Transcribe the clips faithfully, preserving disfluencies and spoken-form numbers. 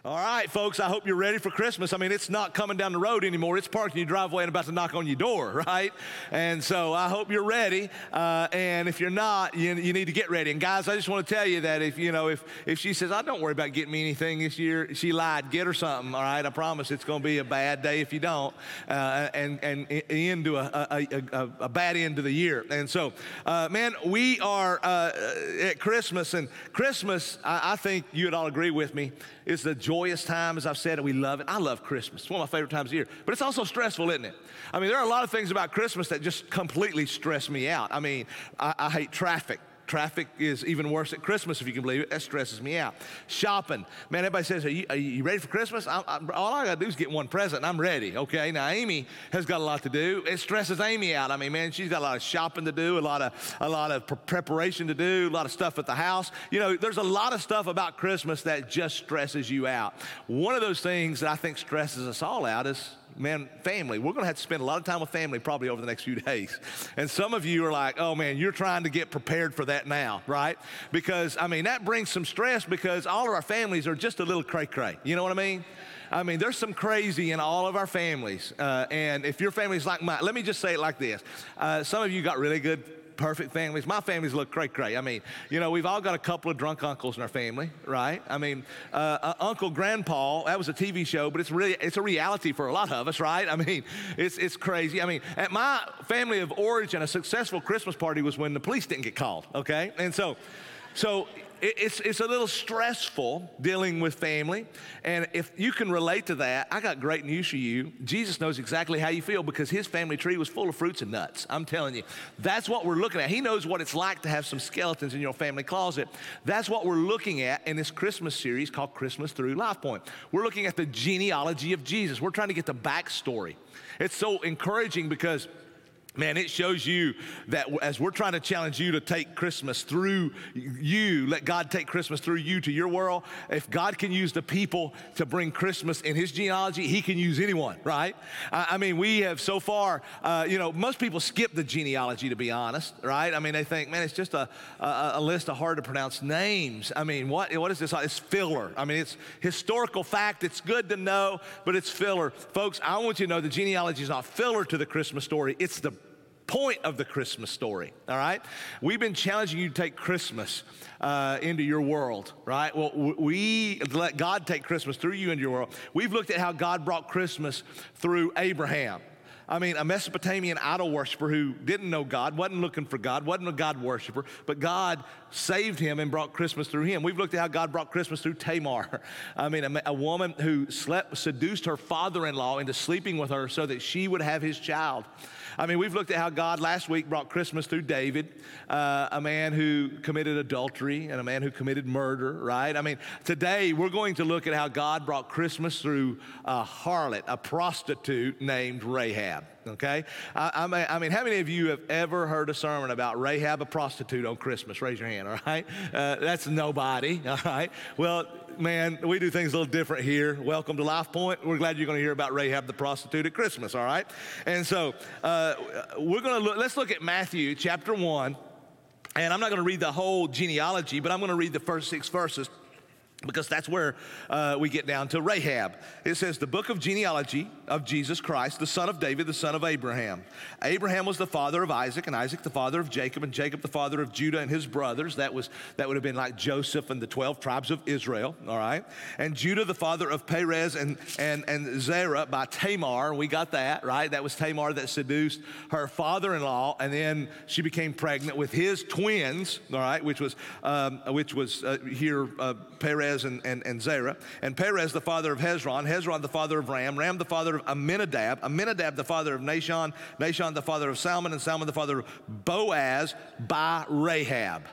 All right, folks, I hope you're ready for Christmas. I mean, it's not coming down the road anymore. It's parked in your driveway and about to knock on your door, right? And so I hope you're ready. Uh, and if you're not, you, you need to get ready. And guys, I just want to tell you that if, you know, if, if she says, I don't worry about getting me anything this year, she lied. Get her something, all right? I promise it's going to be a bad day if you don't, uh, and, and end to a, a, a, a bad end to the year. And so, uh, man, we are uh, at Christmas. And Christmas, I, I think you would all agree with me, is the joyous time, as I've said, and we love it. I love Christmas. It's one of my favorite times of the year. But it's also stressful, isn't it? I mean, there are a lot of things about Christmas that just completely stress me out. I mean, I, I hate traffic. Traffic is even worse at Christmas, if you can believe it. That stresses me out. Shopping. Man, everybody says, are you, are you ready for Christmas? I, I, all I got to do is get one present, and I'm ready, okay? Now, Amy has got a lot to do. It stresses Amy out. I mean, man, she's got a lot of shopping to do, a lot of, a lot of preparation to do, a lot of stuff at the house. You know, there's a lot of stuff about Christmas that just stresses you out. One of those things that I think stresses us all out is, man, family. We're going to have to spend a lot of time with family probably over the next few days. And some of you are like, oh, man, you're trying to get prepared for that now, right? Because, I mean, that brings some stress because all of our families are just a little cray-cray. You know what I mean? I mean, there's some crazy in all of our families. Uh, and if your family's like mine, let me just say it like this. Uh, some of you got really good perfect families. My families look cray-cray. I mean, you know, we've all got a couple of drunk uncles in our family, right? I mean, uh, uh, Uncle Grandpa, that was a T V show, but it's really, it's a reality for a lot of us, right? I mean, it's, it's crazy. I mean, at my family of origin, a successful Christmas party was when the police didn't get called, okay? And so, so it's, it's a little stressful dealing with family. And if you can relate to that, I got great news for you. Jesus knows exactly how you feel because his family tree was full of fruits and nuts. I'm telling you, that's what we're looking at. He knows what it's like to have some skeletons in your family closet. That's what we're looking at in this Christmas series called Christmas Through LifePoint. We're looking at the genealogy of Jesus. We're trying to get the backstory. It's so encouraging because, man, it shows you that as we're trying to challenge you to take Christmas through you, let God take Christmas through you to your world. If God can use the people to bring Christmas in his genealogy, he can use anyone, right? I, I mean, we have so far, uh, you know, most people skip the genealogy, to be honest, right? I mean, they think, man, it's just a, a, a list of hard to pronounce names. I mean, what, what is this? It's filler. I mean, it's historical fact. It's good to know, but it's filler. Folks, I want you to know the genealogy is not filler to the Christmas story. It's the point of the Christmas story, all right? We've been challenging you to take Christmas uh, into your world, right? Well, we let God take Christmas through you into your world. We've looked at how God brought Christmas through Abraham. I mean, a Mesopotamian idol worshiper who didn't know God, wasn't looking for God, wasn't a God worshiper, but God saved him and brought Christmas through him. We've looked at how God brought Christmas through Tamar. I mean, a, a woman who slept, seduced her father-in-law into sleeping with her so that she would have his child. I mean, we've looked at how God last week brought Christmas through David, uh, a man who committed adultery and a man who committed murder, right? I mean, today we're going to look at how God brought Christmas through a harlot, a prostitute named Rahab, okay? I, I, mean, I mean, how many of you have ever heard a sermon about Rahab, a prostitute, on Christmas? Raise your hand, all right? Uh, that's nobody, all right? Well, man, we do things a little different here. Welcome to Life Point. We're glad you're going to hear about Rahab the prostitute at Christmas, all right? And so uh, we're going to look, let's look at Matthew chapter one. And I'm not going to read the whole genealogy, but I'm going to read the first six verses, because that's where uh, we get down to Rahab. It says, the book of genealogy of Jesus Christ, the son of David, the son of Abraham. Abraham was the father of Isaac, and Isaac the father of Jacob, and Jacob the father of Judah and his brothers. That was that would have been like Joseph and the twelve tribes of Israel, all right? And Judah the father of Perez and, and, and Zerah by Tamar. We got that, right? That was Tamar that seduced her father-in-law, and then she became pregnant with his twins, all right, which was, um, which was uh, here uh, Perez And, and, and Zerah, and Perez the father of Hezron, Hezron the father of Ram, Ram the father of Amminadab, Amminadab the father of Nahshon, Nahshon the father of Salmon, and Salmon the father of Boaz by Rahab.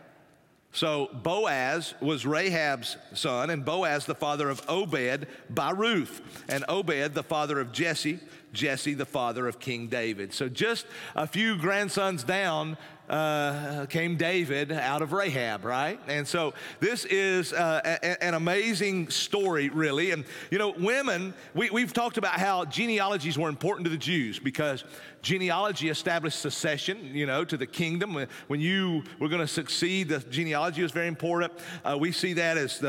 So Boaz was Rahab's son, and Boaz the father of Obed by Ruth, and Obed the father of Jesse, Jesse the father of King David. So just a few grandsons down Uh, came David out of Rahab, right? And so this is uh, a, an amazing story, really. And, you know, women, we, we've talked about how genealogies were important to the Jews because genealogy established succession, you know, to the kingdom. When you were going to succeed, the genealogy was very important. Uh, we see that as the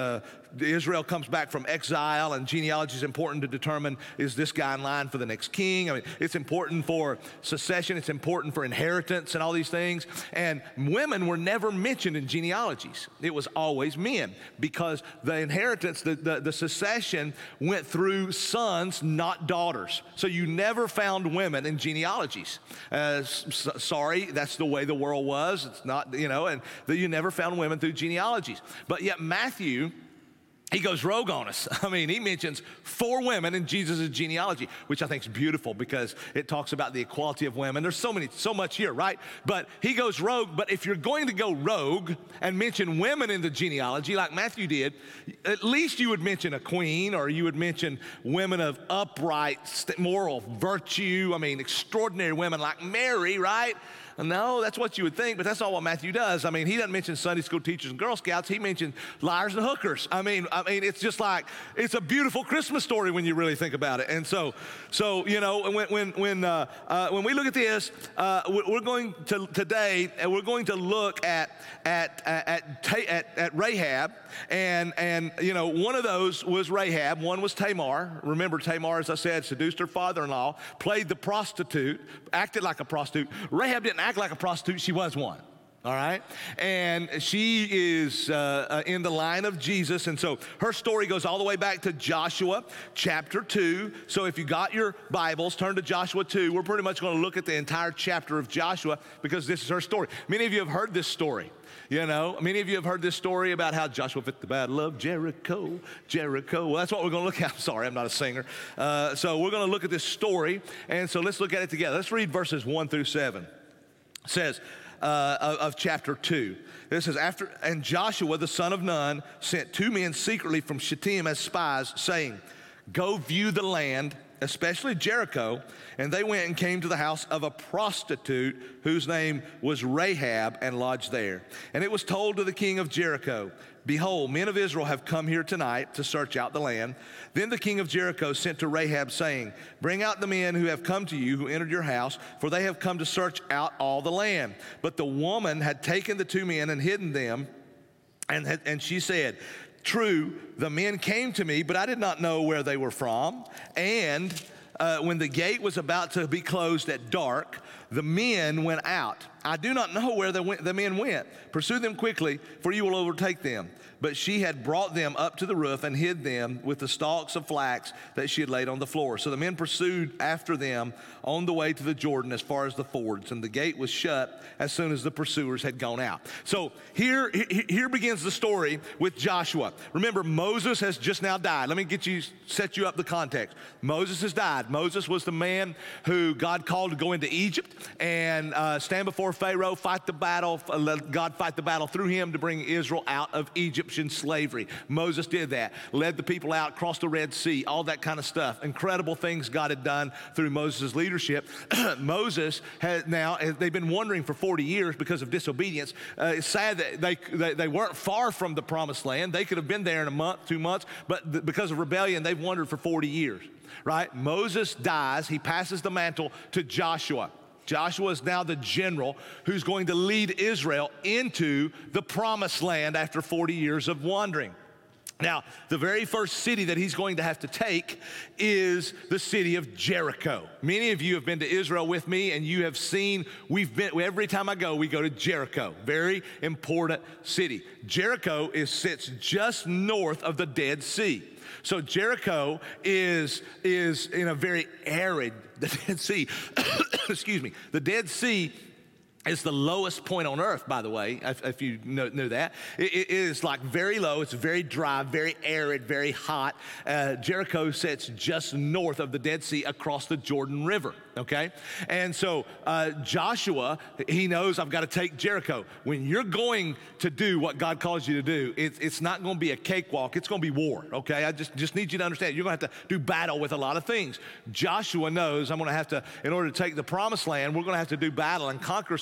Israel comes back from exile, and genealogy is important to determine, is this guy in line for the next king? I mean, it's important for succession. It's important for inheritance and all these things. And women were never mentioned in genealogies. It was always men, because the inheritance, the, the, the succession went through sons, not daughters. So you never found women in genealogies. Uh, s- sorry, that's the way the world was. It's not, you know, and the, you never found women through genealogies. But yet Matthew, he goes rogue on us. I mean, he mentions four women in Jesus' genealogy, which I think is beautiful because it talks about the equality of women. There's so many, so much here, right? But he goes rogue. But if you're going to go rogue and mention women in the genealogy, like Matthew did, at least you would mention a queen, or you would mention women of upright moral virtue. I mean, extraordinary women like Mary, right? No, that's what you would think, but that's not what Matthew does. I mean, he doesn't mention Sunday school teachers and Girl Scouts. He mentions liars and hookers. I mean, I mean, it's just like, it's a beautiful Christmas story when you really think about it. And so, so you know, when when when uh, uh, when we look at this, uh, we're going to today, and we're going to look at at at at, at, at Rahab, and and you know, one of those was Rahab. One was Tamar. Remember, Tamar, as I said, seduced her father-in-law, played the prostitute, acted like a prostitute. Rahab didn't act like a prostitute, she was one. All right? And she is uh, uh, in the line of Jesus. And so her story goes all the way back to Joshua chapter two. So if you got your Bibles, turn to Joshua two. We're pretty much going to look at the entire chapter of Joshua because this is her story. Many of you have heard this story. You know, many of you have heard this story about how Joshua fit the battle of Jericho, Jericho. Well, that's what we're going to look at. I'm sorry, I'm not a singer. Uh, so we're going to look at this story. And so let's look at it together. Let's read verses one through seven. It says, uh, of, of chapter two. This says, after, and Joshua, the son of Nun, sent two men secretly from Shittim as spies, saying, go view the land, especially Jericho. And they went and came to the house of a prostitute whose name was Rahab, and lodged there. And it was told to the king of Jericho, behold, men of Israel have come here tonight to search out the land. Then the king of Jericho sent to Rahab, saying, bring out the men who have come to you, who entered your house, for they have come to search out all the land. But the woman had taken the two men and hidden them, and, had, and she said, true, the men came to me, but I did not know where they were from. And uh, when the gate was about to be closed at dark, the men went out. I do not know where the, the men went. Pursue them quickly, for you will overtake them. But she had brought them up to the roof and hid them with the stalks of flax that she had laid on the floor. So the men pursued after them on the way to the Jordan as far as the fords, and the gate was shut as soon as the pursuers had gone out. So here, here begins the story with Joshua. Remember, Moses has just now died. Let me get you, set you up the context. Moses has died. Moses was the man who God called to go into Egypt and uh, stand before Pharaoh, fight the battle, let God fight the battle through him to bring Israel out of Egyptian slavery. Moses did that, led the people out, crossed the Red Sea, all that kind of stuff. Incredible things God had done through Moses' leadership. Moses had now, they've been wandering for forty years because of disobedience. Uh, it's sad that they, they, they weren't far from the promised land. They could have been there in a month, two months, but th- because of rebellion, they've wandered for forty years, right? Moses dies. He passes the mantle to Joshua. Joshua is now the general who's going to lead Israel into the promised land after forty years of wandering. Now, the very first city that he's going to have to take is the city of Jericho. Many of you have been to Israel with me, and you have seen, we've been, every time I go, we go to Jericho. Very important city. Jericho is, sits just north of the Dead Sea. So Jericho is, is in a very arid, the Dead Sea, excuse me, the Dead Sea is the lowest point on earth, by the way, if, if you know, know that. It, it is like very low, it's very dry, very arid, very hot. Uh, Jericho sits just north of the Dead Sea across the Jordan River, okay? And so uh, Joshua, he knows I've got to take Jericho. When you're going to do what God calls you to do, it, it's not going to be a cakewalk, it's going to be war, okay? I just, just need you to understand, you're going to have to do battle with a lot of things. Joshua knows I'm going to have to, in order to take the promised land, we're going to have to do battle and conquer some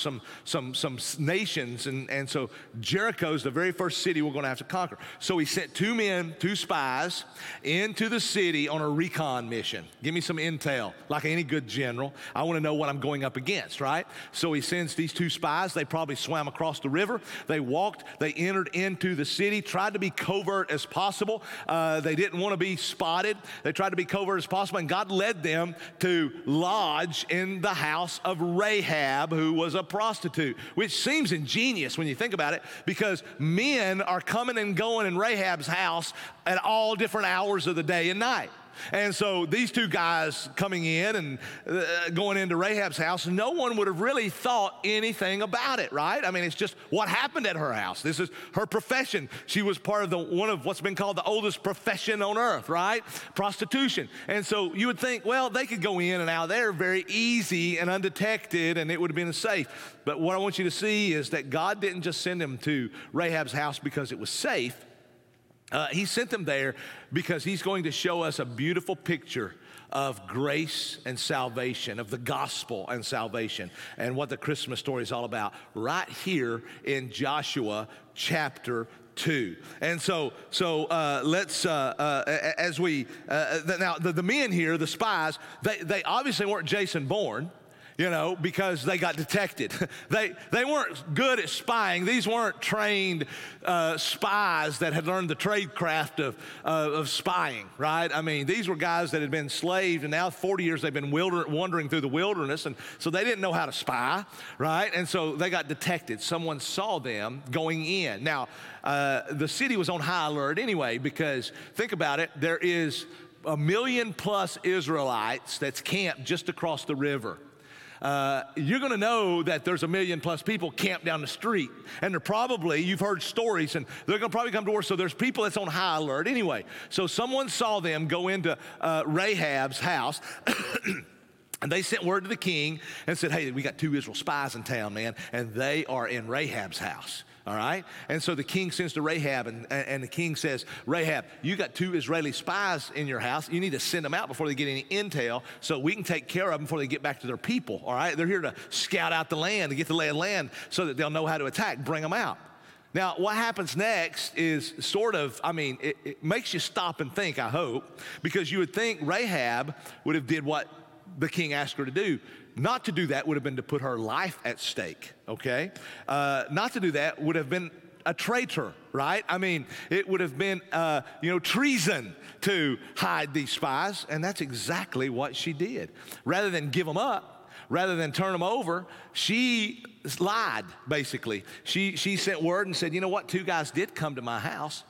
some, some, some nations. And, and so Jericho's the very first city we're going to have to conquer. So he sent two men, two spies, into the city on a recon mission. Give me some intel, like any good general. I want to know what I'm going up against, right? So he sends these two spies. They probably swam across the river. They walked. They entered into the city, tried to be covert as possible. Uh, they didn't want to be spotted. They tried to be covert as possible, and God led them to lodge in the house of Rahab, who was a prostitute, which seems ingenious when you think about it, because men are coming and going in Rahab's house at all different hours of the day and night. And so these two guys coming in and uh, going into Rahab's house, no one would have really thought anything about it, right? I mean, it's just what happened at her house. This is her profession. She was part of the one of what's been called the oldest profession on earth, right? Prostitution. And so you would think, well, they could go in and out there very easy and undetected, and it would have been safe. But what I want you to see is that God didn't just send them to Rahab's house because it was safe. Uh, he sent them there because he's going to show us a beautiful picture of grace and salvation, of the gospel and salvation, and what the Christmas story is all about right here in Joshua chapter two. And so, so uh, let's, uh, uh, as we, uh, now the, the men here, the spies, they, they obviously weren't Jason Bourne, you know, because they got detected. they, they weren't good at spying. These weren't trained uh, spies that had learned the trade craft of, uh, of spying, right? I mean, these were guys that had been enslaved, and now forty years they've been wilder- wandering through the wilderness, and so they didn't know how to spy, right? And so they got detected. Someone saw them going in. Now, uh, the city was on high alert anyway, because think about it, there is a million plus Israelites that's camped just across the river. Uh, you're going to know that there's a million plus people camped down the street. And they're probably, you've heard stories, and they're going to probably come to work. So there's people that's on high alert anyway. So someone saw them go into uh, Rahab's house. And they sent word to the king and said, hey, we got two Israel spies in town, man, and they are in Rahab's house. All right? And so the king sends to Rahab, and, and the king says, Rahab, you got two Israeli spies in your house. You need to send them out before they get any intel so we can take care of them before they get back to their people. All right? They're here to scout out the land, to get the lay of land so that they'll know how to attack. Bring them out. Now, what happens next is sort of, I mean, it, it makes you stop and think, I hope, because you would think Rahab would have did what the king asked her to do. Not to do that would have been to put her life at stake, okay? Uh, not to do that would have been a traitor, right? I mean, it would have been, uh, you know, treason to hide these spies, and that's exactly what she did. Rather than give them up, rather than turn them over, she lied, basically. She, she sent word and said, you know what, two guys did come to my house.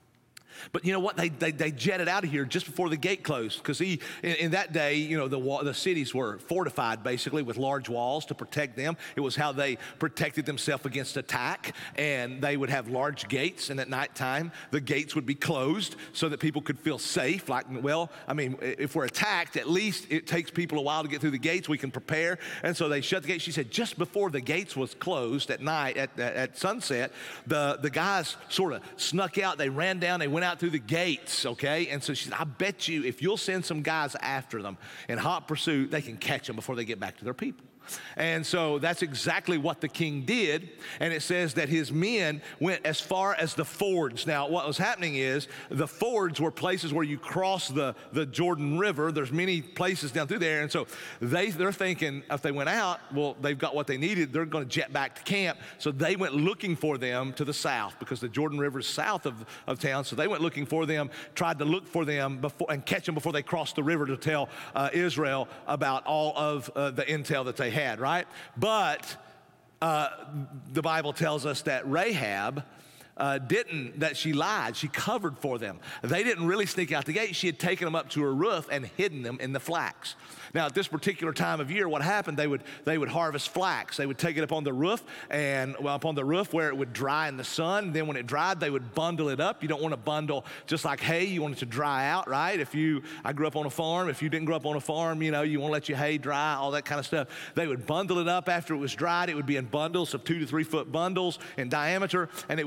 But you know what? They, they, they jetted out of here just before the gate closed, because he in, in that day, you know, the the cities were fortified basically with large walls to protect them. It was how they protected themselves against attack, and they would have large gates. And at nighttime, the gates would be closed so that people could feel safe. Like, well, I mean, if we're attacked, at least it takes people a while to get through the gates. We can prepare. And so they shut the gates. She said just before the gates was closed at night, at at, at sunset, the the guys sort of snuck out. They ran down. They went out through the gates, okay? And so she said, I bet you if you'll send some guys after them in hot pursuit, they can catch them before they get back to their people. And so that's exactly what the king did. And it says that his men went as far as the fords. Now, what was happening is the fords were places where you cross the, the Jordan River. There's many places down through there. And so they, they're thinking if they went out, well, they've got what they needed. They're going to jet back to camp. So they went looking for them to the south, because the Jordan River is south of, of town. So they went looking for them, tried to look for them before and catch them before they crossed the river to tell uh, Israel about all of uh, the intel that they had, right? But uh, the Bible tells us that Rahab uh, didn't, that she lied. She covered for them. They didn't really sneak out the gate. She had taken them up to her roof and hidden them in the flax. Now, at this particular time of year, what happened, they would they would harvest flax. They would take it up on the roof, and well, up on the roof where it would dry in the sun. Then when it dried, they would bundle it up. You don't want to bundle just like hay. You want it to dry out, right? If you, I grew up on a farm. If you didn't grow up on a farm, you know, you want to let your hay dry, all that kind of stuff. They would bundle it up after it was dried. It would be in bundles of two to three foot bundles in diameter, and it would be laying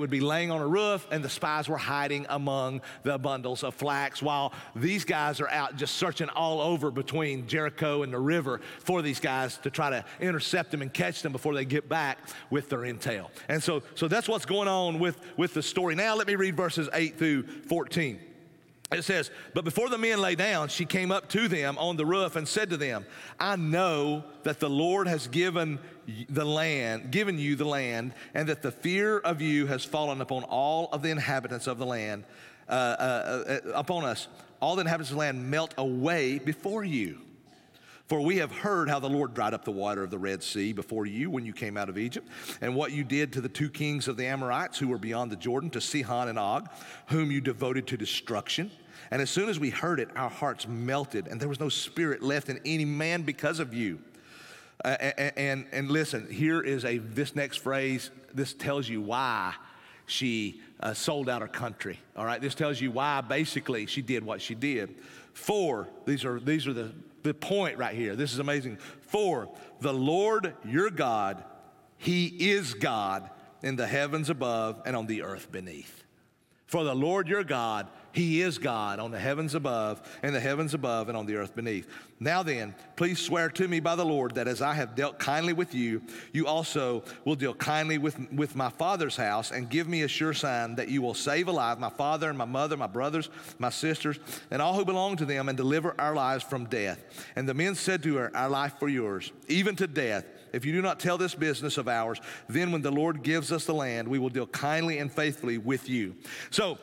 staying on a roof, and the spies were hiding among the bundles of flax while these guys are out just searching all over between Jericho and the river for these guys to try to intercept them and catch them before they get back with their intel. And so, so that's what's going on with, with the story. Now let me read verses eight through fourteen. It says, but before the men lay down, she came up to them on the roof and said to them, I know that the Lord has given the land, given you the land, and that the fear of you has fallen upon all of the inhabitants of the land, uh, uh, uh, upon us. All the inhabitants of the land melt away before you. For we have heard how the Lord dried up the water of the Red Sea before you when you came out of Egypt, and what you did to the two kings of the Amorites who were beyond the Jordan, to Sihon and Og, whom you devoted to destruction. And as soon as we heard it, our hearts melted, and there was no spirit left in any man because of you. Uh, and, and, and listen, here is a, this next phrase, this tells you why she uh, sold out her country, all right? This tells you why basically she did what she did. For, these are, these are the, the point right here. This is amazing. For the Lord your God, he is God in the heavens above and on the earth beneath. For the Lord your God, he is God on the heavens above and the heavens above and on the earth beneath. Now then, please swear to me by the Lord that as I have dealt kindly with you, you also will deal kindly with, with my father's house, and give me a sure sign that you will save alive my father and my mother, my brothers, my sisters, and all who belong to them, and deliver our lives from death. And the men said to her, our life for yours, even to death. If you do not tell this business of ours, then when the Lord gives us the land, we will deal kindly and faithfully with you. So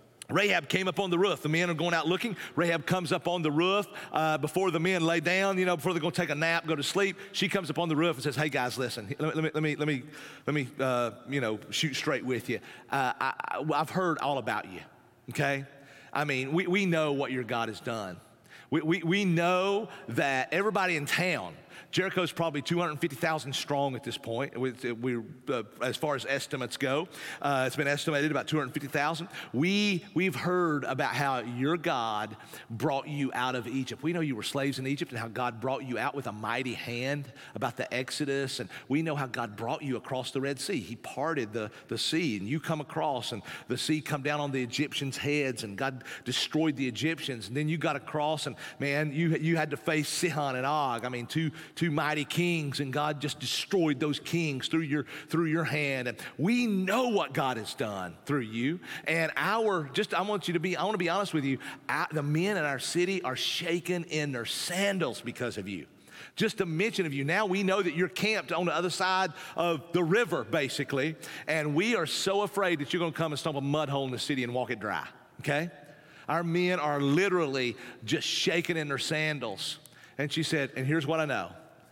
Rahab came up on the roof. The men are going out looking. Rahab comes up on the roof uh, before the men lay down, you know, before they're going to take a nap, go to sleep. She comes up on the roof and says, hey, guys, listen, let me, let me, let me, let me, uh, you know, shoot straight with you. Uh, I, I've heard all about you, okay? I mean, we, we know what your God has done. We, we, we know that everybody in town, Jericho's probably two hundred fifty thousand strong at this point. We, we, uh, as far as estimates go, uh, it's been estimated about two hundred fifty thousand. We, we've heard about how your God brought you out of Egypt. We know you were slaves in Egypt and how God brought you out with a mighty hand, about the Exodus. And we know how God brought you across the Red Sea. He parted the, the sea, and you come across, and the sea come down on the Egyptians' heads, and God destroyed the Egyptians. And then you got across, and man, you, you had to face Sihon and Og. I mean, two Two mighty kings, and God just destroyed those kings through your through your hand. And we know what God has done through you. And our just I want you to be I want to be honest with you. Our, the men in our city are shaken in their sandals because of you. Just a mention of you. Now we know that you're camped on the other side of the river, basically, and we are so afraid that you're going to come and stomp a mud hole in the city and walk it dry. Okay, our men are literally just shaking in their sandals. And she said, and here's what I know.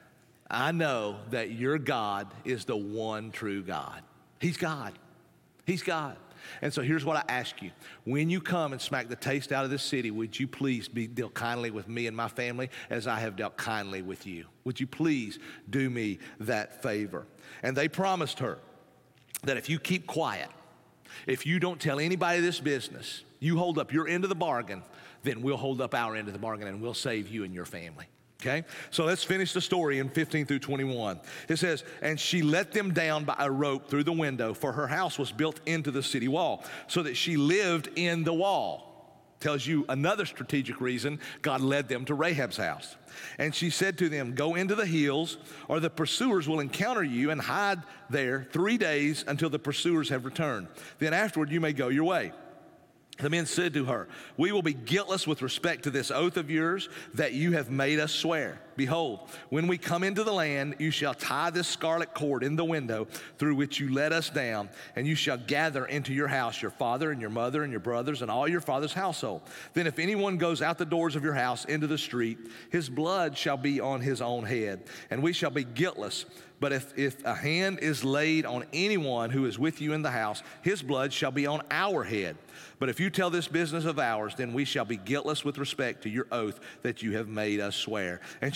I know that your God is the one true God. He's God. He's God. And so here's what I ask you. When you come and smack the taste out of this city, would you please be, deal kindly with me and my family as I have dealt kindly with you? Would you please do me that favor? And they promised her that if you keep quiet, if you don't tell anybody this business, you hold up your end of the bargain, then we'll hold up our end of the bargain and we'll save you and your family. Okay, so let's finish the story in fifteen through twenty-one. It says, and she let them down by a rope through the window, for her house was built into the city wall, so that she lived in the wall. Tells you another strategic reason God led them to Rahab's house. And she said to them, go into the hills, or the pursuers will encounter you, and hide there three days until the pursuers have returned. Then afterward you may go your way. The men said to her, we will be guiltless with respect to this oath of yours that you have made us swear. Behold, when we come into the land, you shall tie this scarlet cord in the window through which you let us down, and you shall gather into your house your father and your mother and your brothers and all your father's household. Then if anyone goes out the doors of your house into the street, his blood shall be on his own head, and we shall be guiltless. But if, if a hand is laid on anyone who is with you in the house, his blood shall be on our head. But if you tell this business of ours, then we shall be guiltless with respect to your oath that you have made us swear. And she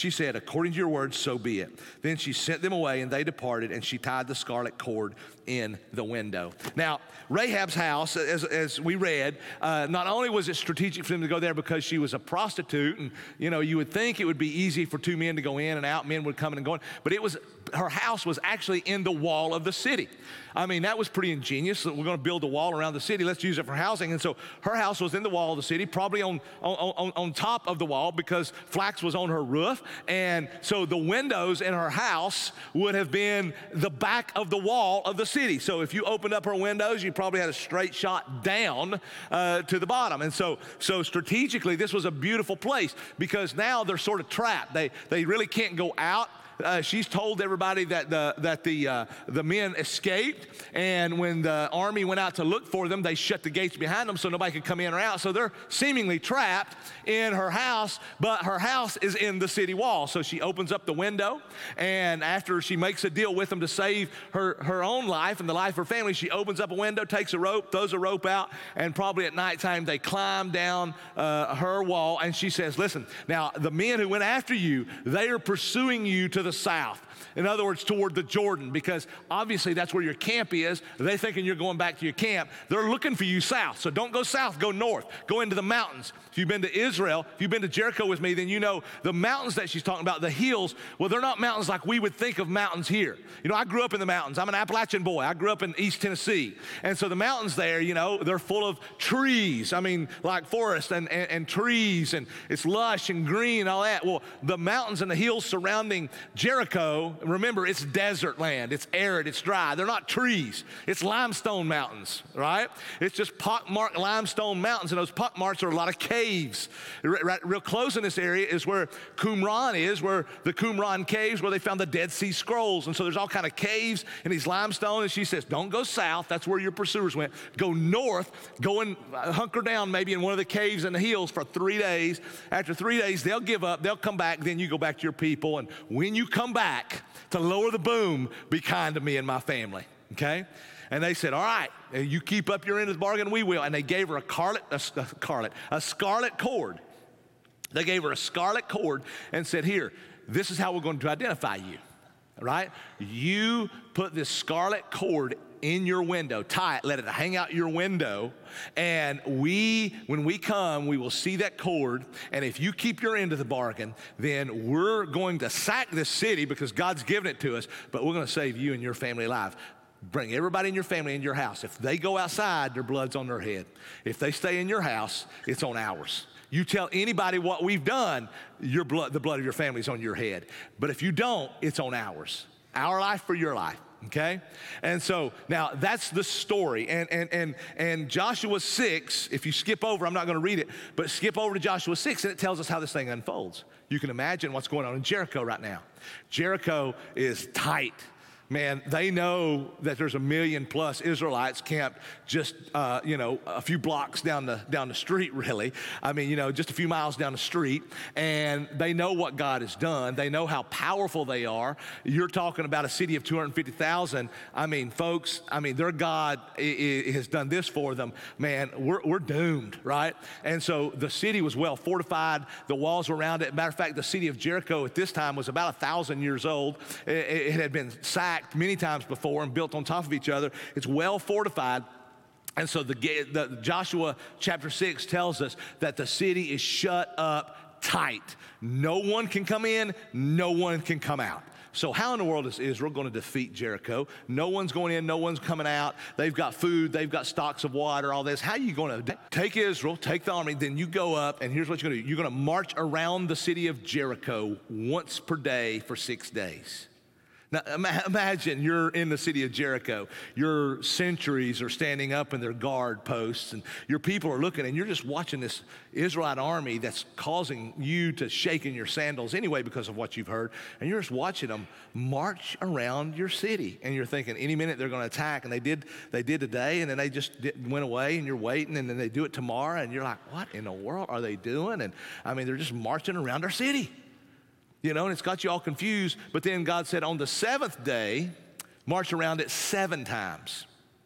she said, according to your words, so be it. Then she sent them away, and they departed, and she tied the scarlet cord in the window. Now, Rahab's house, as, as we read, uh, not only was it strategic for them to go there because she was a prostitute, and you know, you would think it would be easy for two men to go in and out, men would come in and go in, but it was, her house was actually in the wall of the city. I mean, that was pretty ingenious. We're going to build a wall around the city. Let's use it for housing. And so her house was in the wall of the city, probably on, on, on, on top of the wall because flax was on her roof. And so the windows in her house would have been the back of the wall of the city. So if you opened up her windows, you probably had a straight shot down uh, to the bottom. And so, so strategically, this was a beautiful place because now they're sort of trapped. They, they really can't go out. Uh, she's told everybody that the that the uh, the men escaped, and when the army went out to look for them, they shut the gates behind them so nobody could come in or out. So they're seemingly trapped in her house, but her house is in the city wall. So she opens up the window, and after she makes a deal with them to save her her own life and the life of her family, she opens up a window, takes a rope, throws a rope out, and probably at nighttime they climb down uh, her wall. And she says, "Listen, now the men who went after you, they are pursuing you to the south." In other words, toward the Jordan, because obviously that's where your camp is. They're thinking you're going back to your camp. They're looking for you south. So don't go south, go north. Go into the mountains. If you've been to Israel, if you've been to Jericho with me, then you know the mountains that she's talking about, the hills, well, they're not mountains like we would think of mountains here. You know, I grew up in the mountains. I'm an Appalachian boy. I grew up in East Tennessee. And so the mountains there, you know, they're full of trees. I mean, like forest and, and, and trees, and it's lush and green and all that. Well, the mountains and the hills surrounding Jericho, remember, it's desert land. It's arid. It's dry. They're not trees. It's limestone mountains, right? It's just pockmarked limestone mountains, and those pockmarks are a lot of caves. Right, real close in this area is where Qumran is, where the Qumran caves, where they found the Dead Sea Scrolls. And so there's all kind of caves in these limestone, and she says, don't go south. That's where your pursuers went. Go north. Go and hunker down maybe in one of the caves in the hills for three days. After three days, they'll give up. They'll come back. Then you go back to your people. And when you come back to lower the boom, be kind to me and my family, okay? And they said, all right, you keep up your end of the bargain, we will. And they gave her a scarlet, a, a scarlet, a scarlet cord. They gave her a scarlet cord and said, here, this is how we're going to identify you, right? You put this scarlet cord in your window, tie it, let it hang out your window, and we, when we come, we will see that cord, and if you keep your end of the bargain, then we're going to sack this city because God's given it to us, but we're going to save you and your family alive. Bring everybody in your family in your house. If they go outside, their blood's on their head. If they stay in your house, it's on ours. You tell anybody what we've done, your blood, the blood of your family is on your head. But if you don't, it's on ours. Our life for your life. Okay? And so now that's the story. And and and and Joshua six, if you skip over, I'm not going to read it, but skip over to Joshua six, and it tells us how this thing unfolds. You can imagine what's going on in Jericho right now. Jericho is tight. Man, they know that there's a million plus Israelites camped just, uh, you know, a few blocks down the down the street, really. I mean, you know, just a few miles down the street. And they know what God has done. They know how powerful they are. You're talking about a city of two hundred fifty thousand. I mean, folks, I mean, their God has done this for them. Man, we're, we're doomed, right? And so the city was well fortified. The walls were around it. Matter of fact, the city of Jericho at this time was about a thousand years old. It, it had been sacked many times before and built on top of each other. It's well fortified. And so the, the Joshua chapter six tells us that the city is shut up tight. No one can come in, no one can come out. So how in the world is Israel going to defeat Jericho? No one's going in, no one's coming out. They've got food, they've got stocks of water, all this. How are you going to take Israel, take the army, then you go up, and here's what you're going to do. You're going to march around the city of Jericho once per day for six days. Now, imagine you're in the city of Jericho. Your sentries are standing up in their guard posts, and your people are looking, and you're just watching this Israelite army that's causing you to shake in your sandals anyway because of what you've heard, and you're just watching them march around your city, and you're thinking any minute they're going to attack, and they did they did today, and then they just did, went away, and you're waiting, and then they do it tomorrow, and you're like, what in the world are they doing? And I mean, they're just marching around our city. You know, and it's got you all confused. But then God said, on the seventh day, march around it seven times.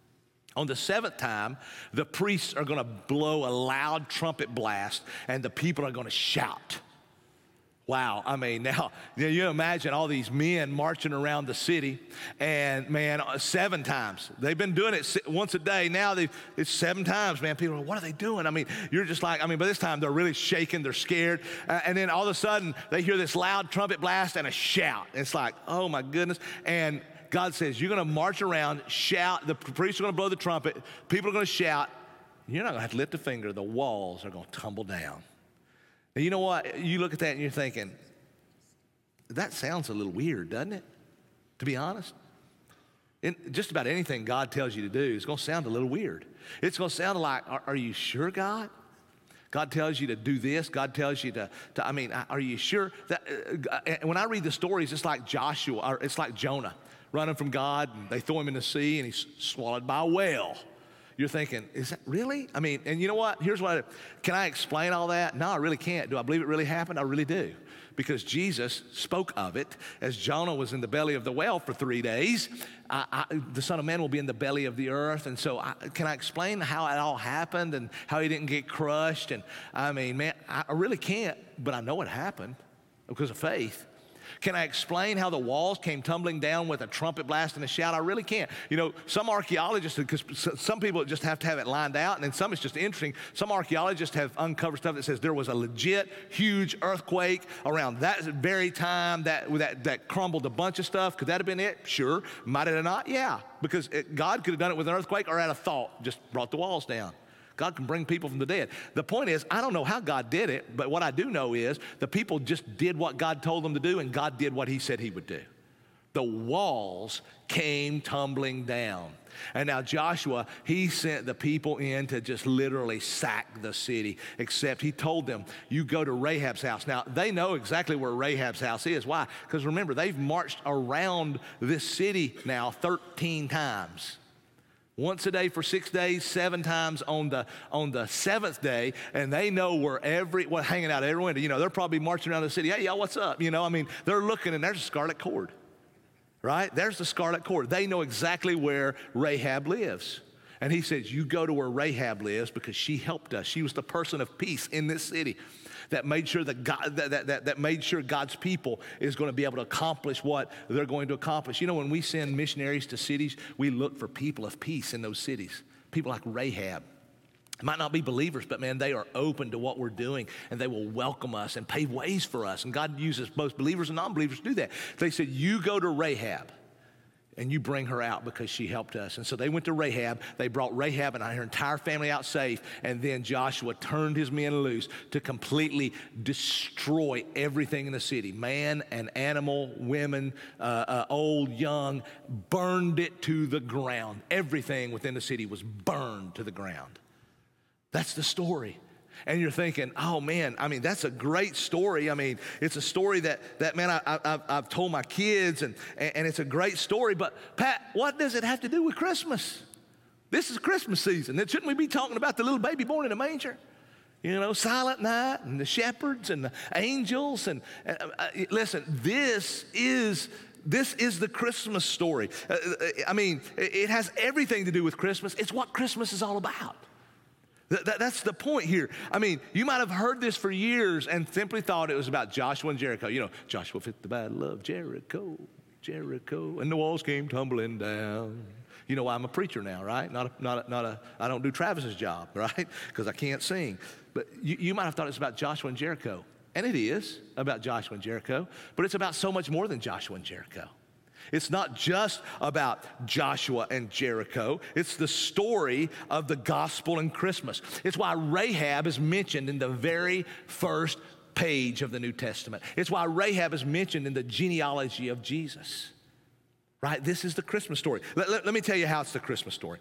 On the seventh time, the priests are going to blow a loud trumpet blast, and the people are going to shout. Wow, I mean, now, you know, you imagine all these men marching around the city, and man, seven times. They've been doing it once a day. Now they it's seven times, man. People are like, what are they doing? I mean, you're just like, I mean, by this time they're really shaking, they're scared. Uh, and then all of a sudden they hear this loud trumpet blast and a shout. It's like, oh my goodness. And God says, you're gonna march around, shout, the priests are gonna blow the trumpet, people are gonna shout. You're not gonna have to lift a finger, the walls are gonna tumble down. Now, you know what? You look at that and you're thinking, that sounds a little weird, doesn't it? To be honest. In just about anything God tells you to do is going to sound a little weird. It's going to sound like, are, are you sure, God? God tells you to do this. God tells you to, to I mean, are you sure? That uh, when I read the stories, it's like Joshua, or it's like Jonah running from God, and they throw him in the sea, and he's swallowed by a whale. You're thinking, is that really? I mean, and you know what? Here's what, I, can I explain all that? No, I really can't. Do I believe it really happened? I really do. Because Jesus spoke of it as Jonah was in the belly of the whale for three days. I, I, the Son of Man will be in the belly of the earth. And so I, can I explain how it all happened and how he didn't get crushed? And I mean, man, I really can't, but I know it happened because of faith. Can I explain how the walls came tumbling down with a trumpet blast and a shout? I really can't. You know, some archaeologists, because some people just have to have it lined out, and then some it's just interesting. Some archaeologists have uncovered stuff that says there was a legit huge earthquake around that very time that, that, that crumbled a bunch of stuff. Could that have been it? Sure. Might it have not? Yeah, because it, God could have done it with an earthquake or at a thought, just brought the walls down. God can bring people from the dead. The point is, I don't know how God did it, but what I do know is the people just did what God told them to do, and God did what he said he would do. The walls came tumbling down. And now Joshua, he sent the people in to just literally sack the city, except he told them, you go to Rahab's house. Now, they know exactly where Rahab's house is. Why? Because remember, they've marched around this city now thirteen times. Once a day for six days, seven times on the on the seventh day, and they know where every, well, hanging out every window. You know, they're probably marching around the city. Hey, y'all, what's up? You know, I mean, they're looking, and there's a scarlet cord, right? There's the scarlet cord. They know exactly where Rahab lives. And he says, you go to where Rahab lives because she helped us. She was the person of peace in this city that made sure that God, that, that, that, that made sure God's people is going to be able to accomplish what they're going to accomplish. You know, when we send missionaries to cities, we look for people of peace in those cities. People like Rahab. Might not be believers, but man, they are open to what we're doing, and they will welcome us and pave ways for us. And God uses both believers and non-believers to do that. They said, you go to Rahab and you bring her out because she helped us. And so they went to Rahab. They brought Rahab and her entire family out safe. And then Joshua turned his men loose to completely destroy everything in the city. Man and animal, women, uh, uh, old, young, burned it to the ground. Everything within the city was burned to the ground. That's the story. And you're thinking, oh man, I mean, that's a great story. I mean, it's a story that, that man, I, I, I've told my kids, and, and it's a great story. But Pat, what does it have to do with Christmas? This is Christmas season. Shouldn't we be talking about the little baby born in a manger? You know, Silent Night and the shepherds and the angels. And uh, uh, listen, this is This is the Christmas story. Uh, I mean, it has everything to do with Christmas. It's what Christmas is all about. That, that's the point here. I mean, you might have heard this for years and simply thought it was about Joshua and Jericho. You know, Joshua fit the battle of Jericho, Jericho, and the walls came tumbling down. You know, I'm a preacher now, right? Not a, not a, not a, I don't do Travis's job, right? Because I can't sing. But you, you might have thought it's about Joshua and Jericho. And it is about Joshua and Jericho, but it's about so much more than Joshua and Jericho. It's not just about Joshua and Jericho. It's the story of the gospel and Christmas. It's why Rahab is mentioned in the very first page of the New Testament. It's why Rahab is mentioned in the genealogy of Jesus. Right? This is the Christmas story. Let, let, let me tell you how it's the Christmas story.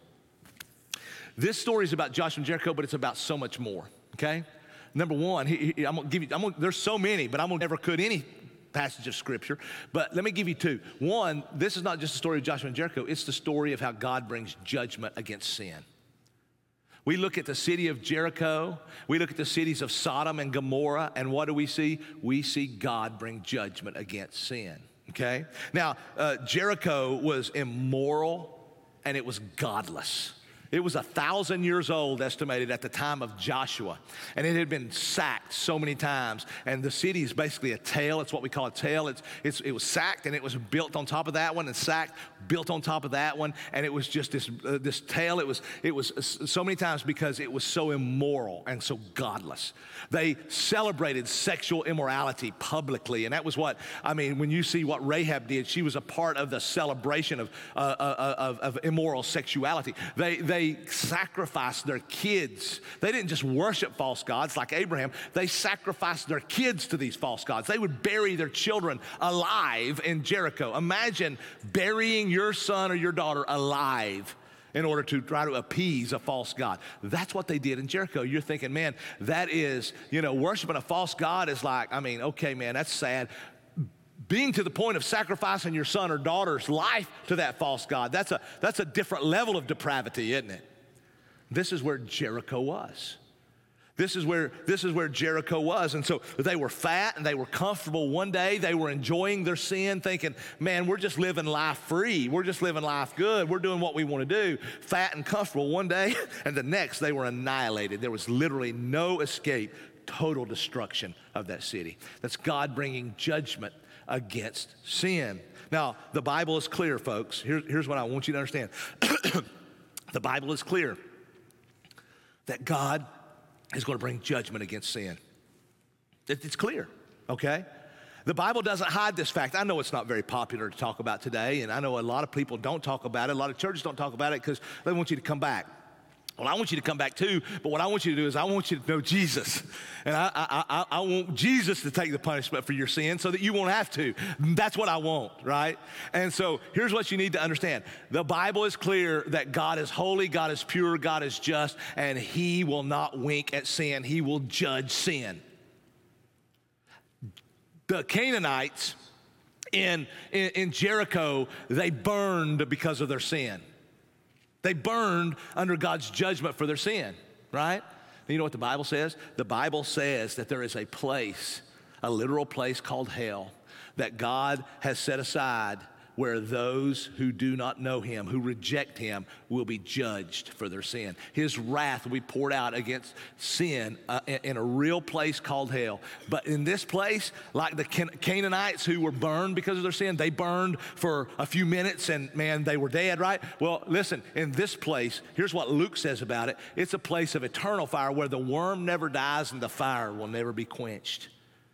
This story is about Joshua and Jericho, but it's about so much more, okay? Number one, he, he, I'm gonna give you, I'm gonna, there's so many, but I'm gonna never could any passage of Scripture, but let me give you two. One, this is not just the story of Joshua and Jericho, it's the story of how God brings judgment against sin. We look at the city of Jericho, we look at the cities of Sodom and Gomorrah, and what do we see? We see God bring judgment against sin, okay? Now, uh, Jericho was immoral and it was godless. It was a thousand years old, estimated at the time of Joshua. And it had been sacked so many times. And the city is basically a tail. It's what we call a tail. It's, it's, it was sacked, and it was built on top of that one, and sacked, built on top of that one. And it was just this, uh, this tail. It was, it was so many times because it was so immoral and so godless. They celebrated sexual immorality publicly. And that was what, I mean, when you see what Rahab did, she was a part of the celebration of, uh, of, of immoral sexuality. They, they sacrificed their kids. They didn't just worship false gods like Abraham. They sacrificed their kids to these false gods. They would bury their children alive in Jericho. Imagine burying your son or your daughter alive in order to try to appease a false god. That's what they did in Jericho. You're thinking, man, that is, you know, worshiping a false god is like, I mean, okay, man, that's sad. Being to the point of sacrificing your son or daughter's life to that false god, that's a, that's a different level of depravity, isn't it? This is where Jericho was. This is where, this is where Jericho was. And so they were fat and they were comfortable one day. They were enjoying their sin, thinking, man, we're just living life free. We're just living life good. We're doing what we want to do. Fat and comfortable one day, and the next they were annihilated. There was literally no escape, total destruction of that city. That's God bringing judgment against sin. Now, the Bible is clear, folks. Here, here's what I want you to understand. The Bible is clear that God is going to bring judgment against sin. It, it's clear, okay? The Bible doesn't hide this fact. I know it's not very popular to talk about today, and I know a lot of people don't talk about it. A lot of churches don't talk about it because they want you to come back. Well, I want you to come back too, but what I want you to do is I want you to know Jesus. And I, I, I, I want Jesus to take the punishment for your sin so that you won't have to. That's what I want, right? And so here's what you need to understand. The Bible is clear that God is holy, God is pure, God is just, and he will not wink at sin. He will judge sin. The Canaanites in, in, in Jericho, they burned because of their sin. They burned under God's judgment for their sin, right? You know what the Bible says? The Bible says that there is a place, a literal place called hell, that God has set aside where those who do not know him, who reject him, will be judged for their sin. His wrath will be poured out against sin uh, in a real place called hell. But in this place, like the Can- Canaanites who were burned because of their sin, they burned for a few minutes and man, they were dead, right? Well, listen, in this place, here's what Luke says about it. It's a place of eternal fire where the worm never dies and the fire will never be quenched.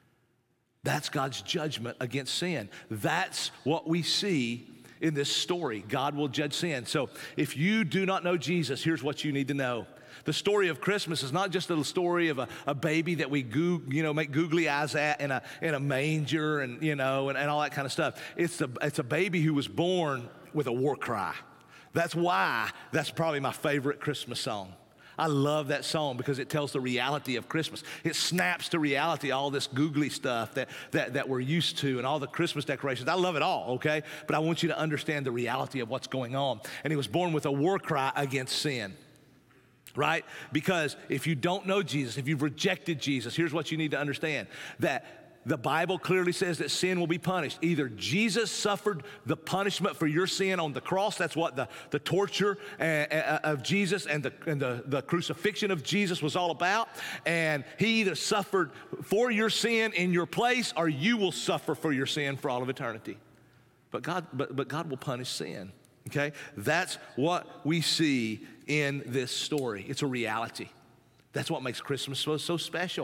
That's God's judgment against sin. That's what we see in this story. God will judge sin. So if you do not know Jesus, here's what you need to know. The story of Christmas is not just a story of a, a baby that we goo, you know, make googly eyes at in a, in a manger and, you know, and, and all that kind of stuff. It's a, it's a baby who was born with a war cry. That's why that's probably my favorite Christmas song. I love that song because it tells the reality of Christmas. It snaps to reality, all this googly stuff that, that, that we're used to and all the Christmas decorations. I love it all, okay? But I want you to understand the reality of what's going on. And he was born with a war cry against sin, right? Because if you don't know Jesus, if you've rejected Jesus, here's what you need to understand, that the Bible clearly says that sin will be punished. Either Jesus suffered the punishment for your sin on the cross. That's what the, the torture uh, uh, of Jesus and, the, and the, the crucifixion of Jesus was all about. And he either suffered for your sin in your place, or you will suffer for your sin for all of eternity. But God, but, but God will punish sin, okay? That's what we see in this story. It's a reality. That's what makes Christmas so, so special.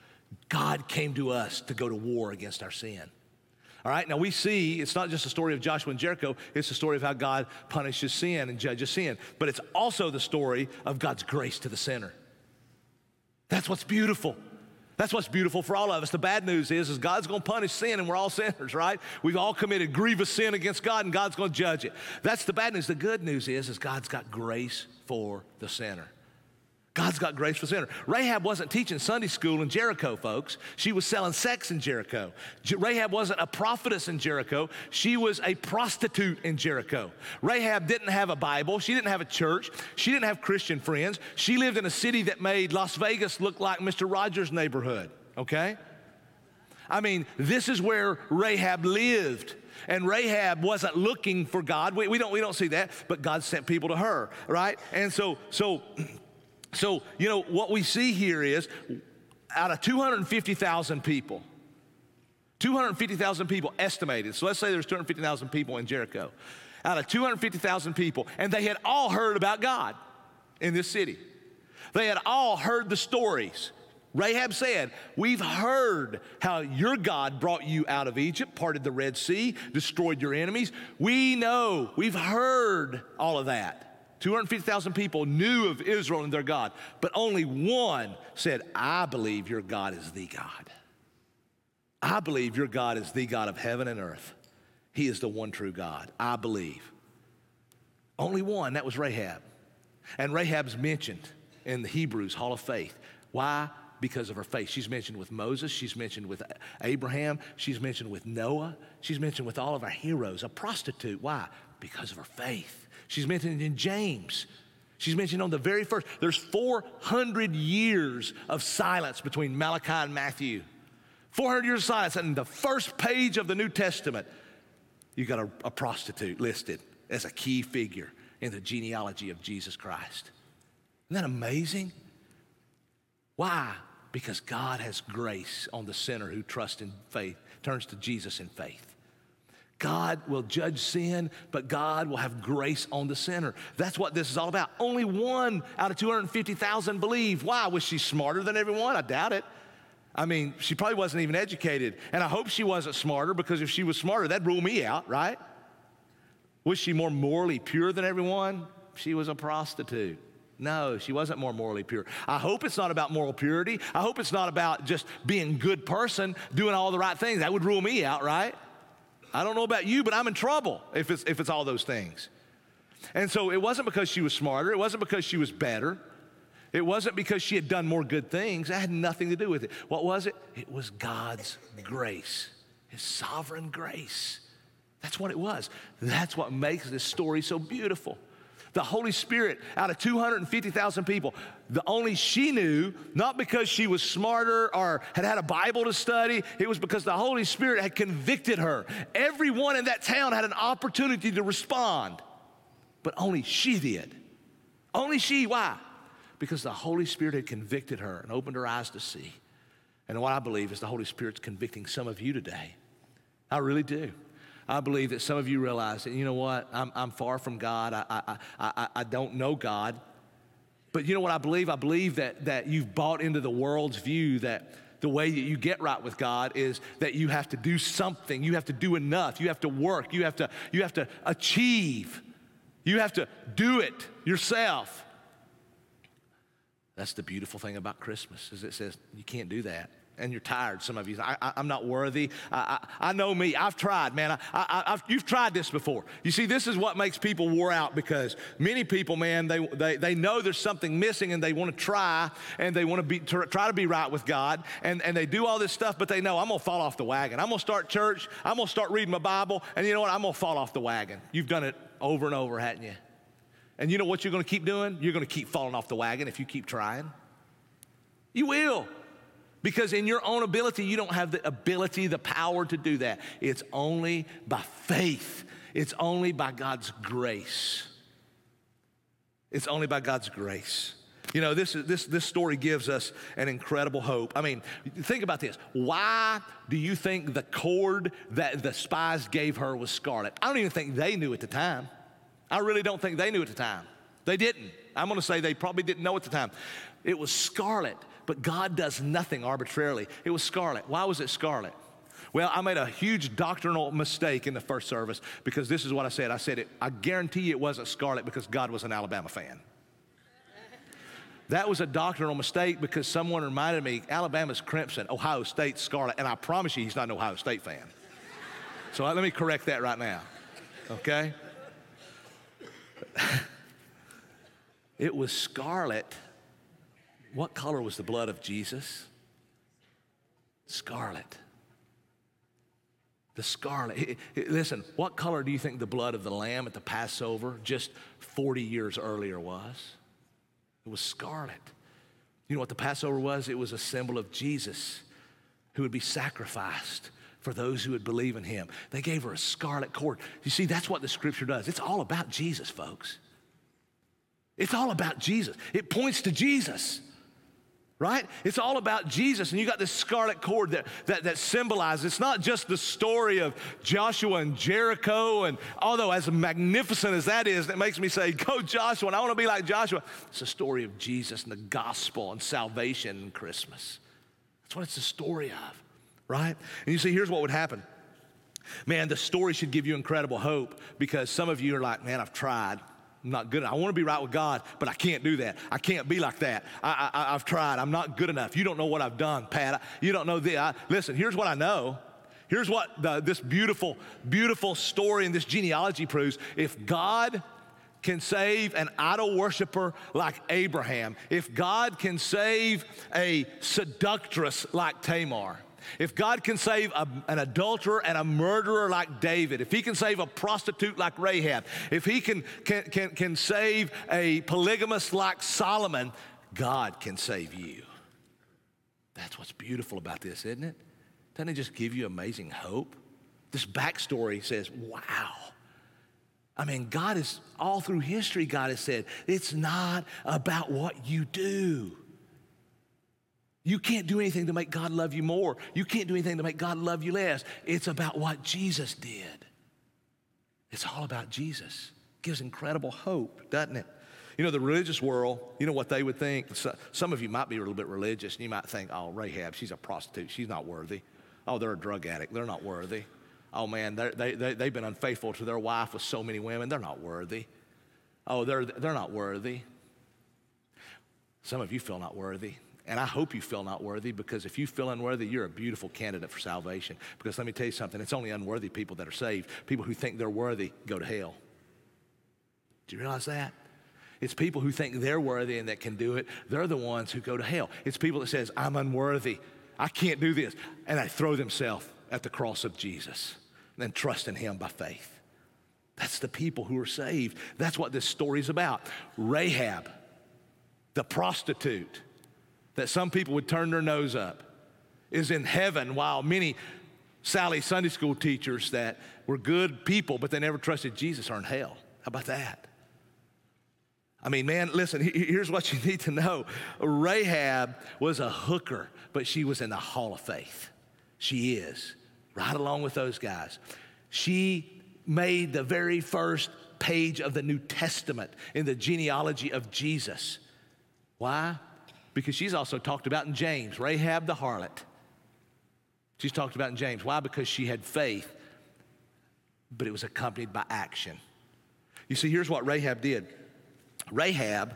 God came to us to go to war against our sin. All right, now we see it's not just a story of Joshua and Jericho, it's the story of how God punishes sin and judges sin, but it's also the story of God's grace to the sinner. That's what's beautiful. That's what's beautiful for all of us. The bad news is, is God's going to punish sin and we're all sinners, right? We've all committed grievous sin against God and God's going to judge it. That's the bad news. The good news is, is God's got grace for the sinner. God's got grace for sinner. Rahab wasn't teaching Sunday school in Jericho, folks. She was selling sex in Jericho. Rahab wasn't a prophetess in Jericho. She was a prostitute in Jericho. Rahab didn't have a Bible. She didn't have a church. She didn't have Christian friends. She lived in a city that made Las Vegas look like Mister Rogers' neighborhood, okay? I mean, this is where Rahab lived. And Rahab wasn't looking for God. We, we don't we don't see that, but God sent people to her, right? And so so so you know what we see here is out of two hundred fifty thousand people, two hundred fifty thousand people estimated. So let's say there's two hundred fifty thousand people in Jericho. Out of two hundred fifty thousand people, and they had all heard about God in this city. They had all heard the stories. Rahab said, we've heard how your God brought you out of Egypt, parted the Red Sea, destroyed your enemies. We know, we've heard all of that. two hundred fifty thousand people knew of Israel and their God, but only one said, I believe your God is the God. I believe your God is the God of heaven and earth. He is the one true God. I believe. Only one, that was Rahab. And Rahab's mentioned in the Hebrews Hall of Faith. Why? Because of her faith. She's mentioned with Moses. She's mentioned with Abraham. She's mentioned with Noah. She's mentioned with all of our heroes. A prostitute. Why? Because of her faith. She's mentioned in James. She's mentioned on the very first. There's four hundred years of silence between Malachi and Matthew. four hundred years of silence. And the first page of the New Testament, you got a, a prostitute listed as a key figure in the genealogy of Jesus Christ. Isn't that amazing? Why? Because God has grace on the sinner who trusts in faith, turns to Jesus in faith. God will judge sin, but God will have grace on the sinner. That's what this is all about. Only one out of two hundred fifty thousand believed. Why? Was she smarter than everyone? I doubt it. I mean, she probably wasn't even educated. And I hope she wasn't smarter, because if she was smarter, that'd rule me out, right? Was she more morally pure than everyone? She was a prostitute. No, she wasn't more morally pure. I hope it's not about moral purity. I hope it's not about just being a good person, doing all the right things. That would rule me out, right? I don't know about you, but I'm in trouble if it's, if it's all those things. And so it wasn't because she was smarter. It wasn't because she was better. It wasn't because she had done more good things. That had nothing to do with it. What was it? It was God's grace, His sovereign grace. That's what it was. That's what makes this story so beautiful. The Holy Spirit, out of two hundred fifty thousand people, the only she knew, not because she was smarter or had had a Bible to study, it was because the Holy Spirit had convicted her. Everyone in that town had an opportunity to respond, but only she did. Only she. Why? Because the Holy Spirit had convicted her and opened her eyes to see. And what I believe is the Holy Spirit's convicting some of you today. I really do. I believe that some of you realize that, you know what, I'm, I'm far from God. I, I, I, I don't know God. But you know what I believe? I believe that, that you've bought into the world's view that the way that you get right with God is that you have to do something. You have to do enough. You have to work. You have to, you have to achieve. You have to do it yourself. That's the beautiful thing about Christmas, is it says you can't do that. And you're tired, some of you. I, I, I'm not worthy. I, I, I know me. I've tried, man. I, I, I've, you've tried this before. You see, this is what makes people wore out, because many people, man, they, they, they know there's something missing, and they want to try, and they want to be try to be right with God, and, and they do all this stuff, but they know, I'm going to fall off the wagon. I'm going to start church. I'm going to start reading my Bible, and you know what? I'm going to fall off the wagon. You've done it over and over, haven't you? And you know what you're going to keep doing? You're going to keep falling off the wagon if you keep trying. You will. Because in your own ability, you don't have the ability, the power to do that. It's only by faith. It's only by God's grace. It's only by God's grace. You know, this, this, this story gives us an incredible hope. I mean, think about this. Why do you think the cord that the spies gave her was scarlet? I don't even think they knew at the time. I really don't think they knew at the time. They didn't. I'm going to say they probably didn't know at the time. It was scarlet. But God does nothing arbitrarily. It was scarlet. Why was it scarlet? Well, I made a huge doctrinal mistake in the first service, because this is what I said. I said, it, I guarantee you it wasn't scarlet because God was an Alabama fan. That was a doctrinal mistake, because someone reminded me, Alabama's crimson, Ohio State's scarlet, and I promise you he's not an Ohio State fan. So let me correct that right now, okay? It was scarlet. What color was the blood of Jesus? Scarlet. The scarlet. Listen, what color do you think the blood of the lamb at the Passover just forty years earlier was? It was scarlet. You know what the Passover was? It was a symbol of Jesus, who would be sacrificed for those who would believe in him. They gave her a scarlet cord. You see, that's what the scripture does. It's all about Jesus, folks. It's all about Jesus. It points to Jesus, right? It's all about Jesus. And you got this scarlet cord that, that, that symbolizes, it's not just the story of Joshua and Jericho, and although as magnificent as that is, that makes me say, go Joshua, and I want to be like Joshua. It's a story of Jesus and the gospel and salvation and Christmas. That's what it's a story of, right? And you see, here's what would happen. Man, the story should give you incredible hope, because some of you are like, man, I've tried. I'm not good enough. I want to be right with God, but I can't do that. I can't be like that. I, I, I've tried. I'm not good enough. You don't know what I've done, Pat. You don't know the. I, listen, here's what I know. Here's what the, this beautiful, beautiful story and this genealogy proves. If God can save an idol worshiper like Abraham, if God can save a seductress like Tamar, if God can save a, an adulterer and a murderer like David, if he can save a prostitute like Rahab, if he can, can, can, can save a polygamist like Solomon, God can save you. That's what's beautiful about this, isn't it? Doesn't it just give you amazing hope? This backstory says, wow. I mean, God is, all through history, God has said, it's not about what you do. You can't do anything to make God love you more. You can't do anything to make God love you less. It's about what Jesus did. It's all about Jesus. It gives incredible hope, doesn't it? You know, the religious world, you know what they would think? Some of you might be a little bit religious, and you might think, oh, Rahab, she's a prostitute. She's not worthy. Oh, they're a drug addict. They're not worthy. Oh, man, they, they, they've been unfaithful to their wife with so many women. They're not worthy. Oh, they're, they're not worthy. Some of you feel not worthy. And I hope you feel not worthy, because if you feel unworthy, you're a beautiful candidate for salvation. Because let me tell you something, it's only unworthy people that are saved. People who think they're worthy go to hell. Do you realize that? It's people who think they're worthy and that can do it. They're the ones who go to hell. It's people that says, I'm unworthy. I can't do this. And they throw themselves at the cross of Jesus and then trust in him by faith. That's the people who are saved. That's what this story's about. Rahab, the prostitute, that some people would turn their nose up, is in heaven, while many Sally Sunday school teachers that were good people but they never trusted Jesus are in hell. How about that? I mean, man, listen, here's what you need to know. Rahab was a hooker, but she was in the hall of faith. She is, right along with those guys. She made the very first page of the New Testament in the genealogy of Jesus. Why? Because she's also talked about in James, Rahab the harlot. She's talked about in James. Why? Because she had faith, but it was accompanied by action. You see, here's what Rahab did. Rahab,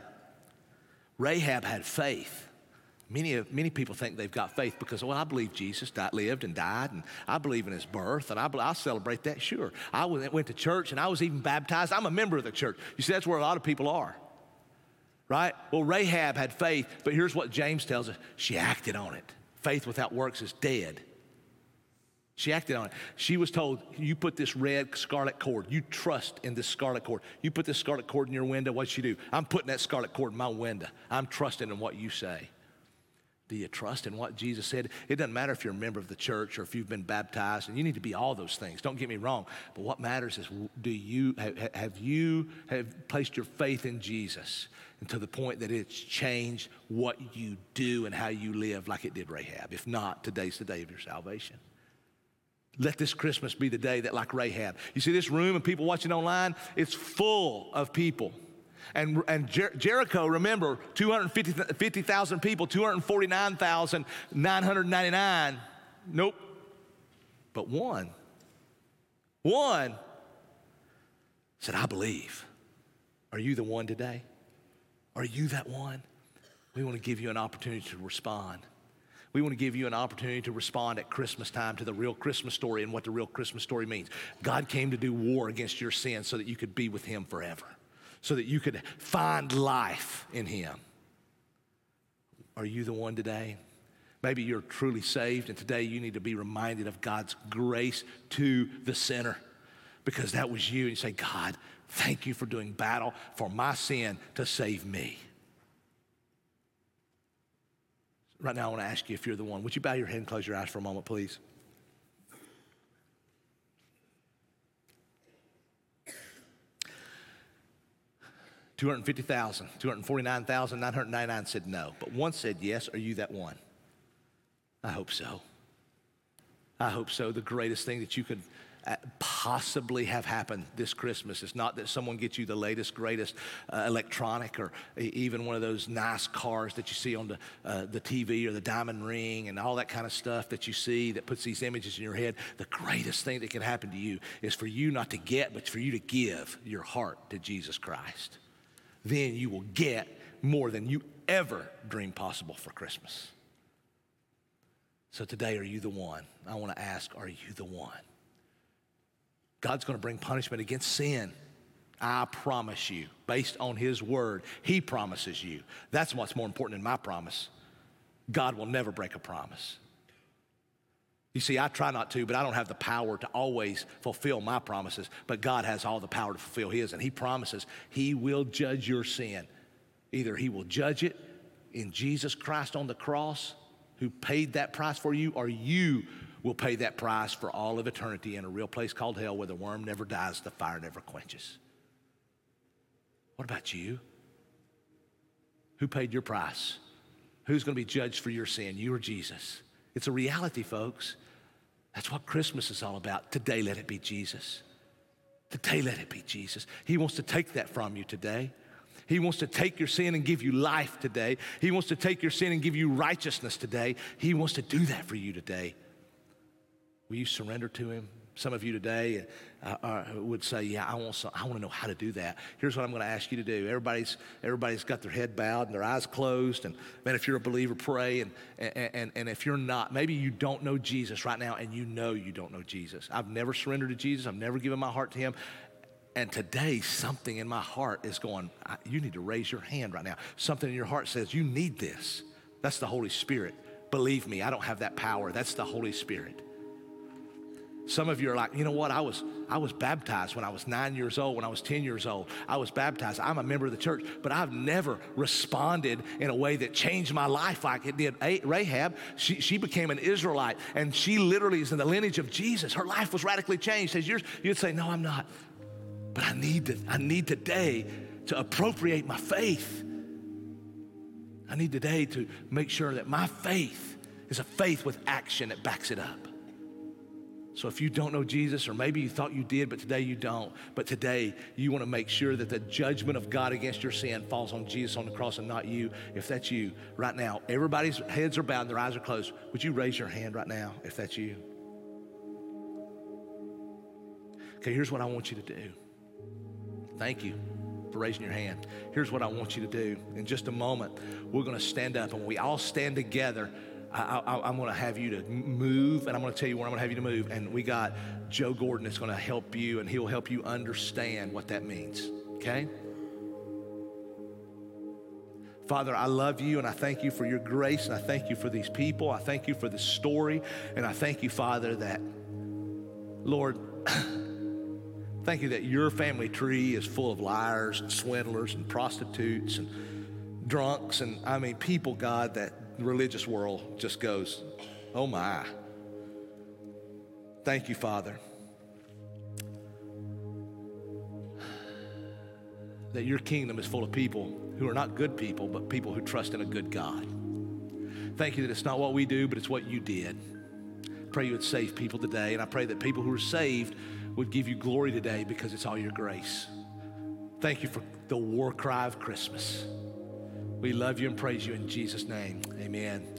Rahab had faith. Many, many people think they've got faith because, well, I believe Jesus died, lived and died, and I believe in his birth, and I, I celebrate that, sure. I went to church, and I was even baptized. I'm a member of the church. You see, that's where a lot of people are. Right? Well, Rahab had faith, but here's what James tells us. She acted on it. Faith without works is dead. She acted on it. She was told, you put this red scarlet cord. You trust in this scarlet cord. You put this scarlet cord in your window. What'd she do? I'm putting that scarlet cord in my window. I'm trusting in what you say. Do you trust in what Jesus said? It doesn't matter if you're a member of the church or if you've been baptized, and you need to be all those things. Don't get me wrong. But what matters is, do you have, have you have placed your faith in Jesus, and to the point that it's changed what you do and how you live like it did Rahab? If not, today's the day of your salvation. Let this Christmas be the day that, like Rahab, you see this room and people watching online, it's full of people. And, and Jer- Jericho, remember, two hundred fifty thousand people, two hundred forty-nine thousand nine hundred ninety-nine. Nope. But one, one said, I believe. Are you the one today? Are you that one? We want to give you an opportunity to respond. We want to give you an opportunity to respond at Christmas time to the real Christmas story and what the real Christmas story means. God came to do war against your sin so that you could be with him forever, so that you could find life in him. Are you the one today? Maybe you're truly saved, and today you need to be reminded of God's grace to the sinner, because that was you. And you say, God, thank you for doing battle for my sin to save me. right now I want to ask you if you're the one. Would you bow your head and close your eyes for a moment, please? two hundred fifty thousand, two hundred forty-nine thousand, nine hundred ninety-nine said no, but one said yes. Are you that one? I hope so. I hope so. The greatest thing that you could possibly have happen this Christmas is not that someone gets you the latest, greatest uh, electronic or even one of those nice cars that you see on the, uh, the T V or the diamond ring and all that kind of stuff that you see that puts these images in your head. The greatest thing that can happen to you is for you not to get, but for you to give your heart to Jesus Christ. Then you will get more than you ever dreamed possible for Christmas. So today, are you the one? I want to ask, are you the one? God's going to bring punishment against sin. I promise you, based on his word, he promises you. That's what's more important than my promise. God will never break a promise. You see, I try not to, but I don't have the power to always fulfill my promises, but God has all the power to fulfill his, and he promises he will judge your sin. Either he will judge it in Jesus Christ on the cross, who paid that price for you, or you will pay that price for all of eternity in a real place called hell where the worm never dies, the fire never quenches. What about you? Who paid your price? Who's going to be judged for your sin, you or Jesus? It's a reality, folks. That's what Christmas is all about. Today, let it be Jesus. Today, let it be Jesus. He wants to take that from you today. He wants to take your sin and give you life today. He wants to take your sin and give you righteousness today. He wants to do that for you today. Will you surrender to him? Some of you today uh, uh, would say, yeah, I want, some, I want to know how to do that. Here's what I'm going to ask you to do. Everybody's, everybody's got their head bowed and their eyes closed. And man, if you're a believer, pray. And, and, and if you're not, maybe you don't know Jesus right now and you know you don't know Jesus. I've never surrendered to Jesus. I've never given my heart to him. And today, something in my heart is going, you need to raise your hand right now. Something in your heart says, you need this. That's the Holy Spirit. Believe me, I don't have that power. That's the Holy Spirit. Some of you are like, you know what, I was I was baptized when I was nine years old, when I was ten years old. I was baptized. I'm a member of the church, but I've never responded in a way that changed my life like it did Rahab. She, she became an Israelite, and she literally is in the lineage of Jesus. Her life was radically changed. As yours, you'd say, no, I'm not. But I need to, I need today to appropriate my faith. I need today to make sure that my faith is a faith with action that backs it up. So if you don't know Jesus, or maybe you thought you did, but today you don't, but today you want to make sure that the judgment of God against your sin falls on Jesus on the cross and not you. If that's you right now, everybody's heads are bowed and their eyes are closed. Would you raise your hand right now if that's you? Okay, here's what I want you to do. Thank you for raising your hand. Here's what I want you to do. In just a moment, we're going to stand up, and when we all stand together, I, I, I'm going to have you to move, and I'm going to tell you where I'm going to have you to move. And we got Joe Gordon that's going to help you, and he'll help you understand what that means, okay? Father, I love you, and I thank you for your grace, and I thank you for these people. I thank you for this story, and I thank you, Father, that, Lord, thank you that your family tree is full of liars and swindlers and prostitutes and drunks, and I mean people, God, that the religious world just goes, oh my. Thank you, Father, that your kingdom is full of people who are not good people, but people who trust in a good God. Thank you that it's not what we do, but it's what you did. I pray you would save people today, and I pray that people who are saved would give you glory today because it's all your grace. Thank you for the war cry of Christmas. We love you and praise you in Jesus' name. Amen.